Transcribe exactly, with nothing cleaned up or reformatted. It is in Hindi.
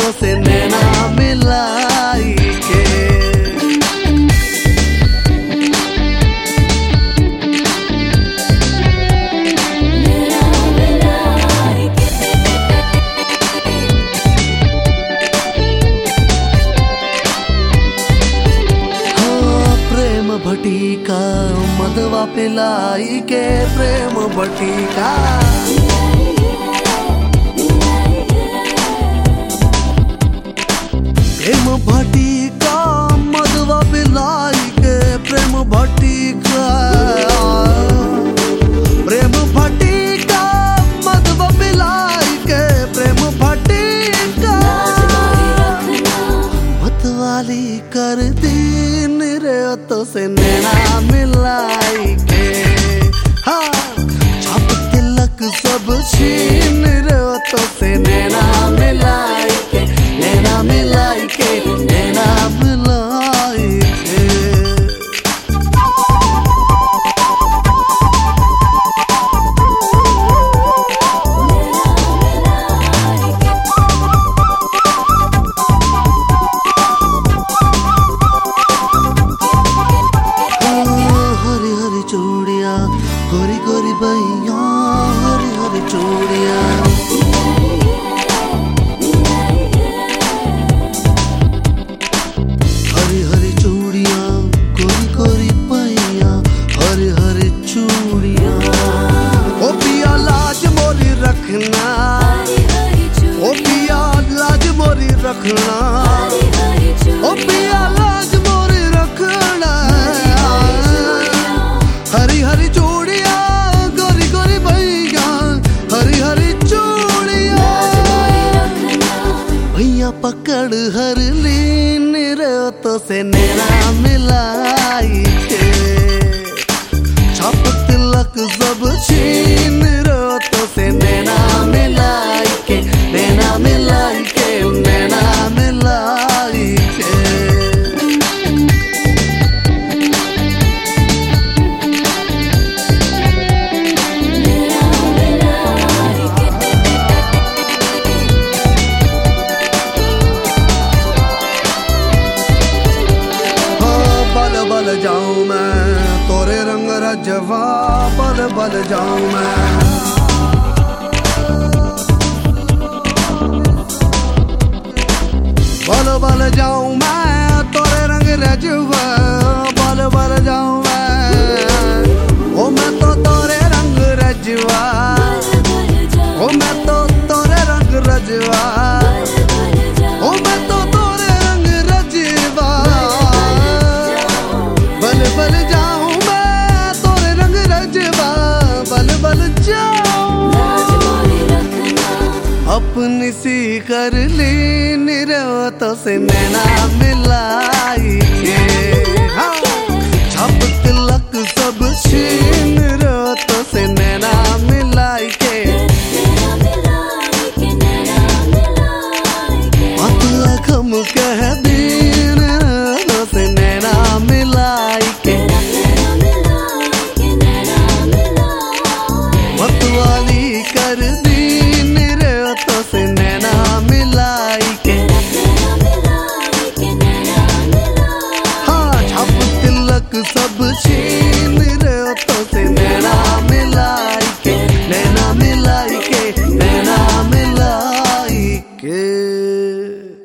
तो से नैना मिलाई के। भटिका मधवा पिलाई के प्रेम भटिका। प्रेम भटिका मधवा पिलाई के प्रेम भटिका। प्रेम भटिका मधवा पिलाई के प्रेम भटिका। मतवाली कर दीन रे तो से नैना मिलाई के। हाँ छाप तिलक सब छीन रे तो से नैना मिलाई के। नैना मिलाई के नैना मिलाई के। गोरी गोरी भैया हरी हरी चूड़िया। हरी हरी चूड़िया गोरी गोरी भैया हरी हरी चूड़िया। ओ पिया लाज मोरी रखना। ओ पिया लाज मोरी रखना। ओ पिया लाज मोरी रखना। हरी हरी चूड़िया गोरी गोरी भैया हरी हरी चूड़िया। भैया पकड़ हर लीन रे तो से नैना मिलाई के। छाप तिलक सब छीन रे तो से नैना मिलाई के। नैना मिलाई के नैना मिलाई के। बल जाऊं मैं तोरे रंग रजवा बल बल जाऊं मैं। बल बल जाऊं मैं तोरे रंग रजवा बल बल जाऊं मैं। ओ मैं तो तोरे रंग रजवा। ओ मैं तो तोरे रंग रजवा। ओ मैं तो तोरे रंग रजवा। बल बल जाऊं मैं तोरे रंग रजवा बल बल जाऊं। अपनी सी कर ली निरव तो से नैना मिलाई के। हाँ छाप तिलक सब छीन रो तो से नैना मिलाई के। पतला खम कह दीन तो से नैना मिलाई के। मतवाली कर दीन रे तो से नैना मिलाई के। हाँ छाप तिलक सब छीन रे तो से नैना मिलाई के। नैना मिलाई के नैना मिलाई के।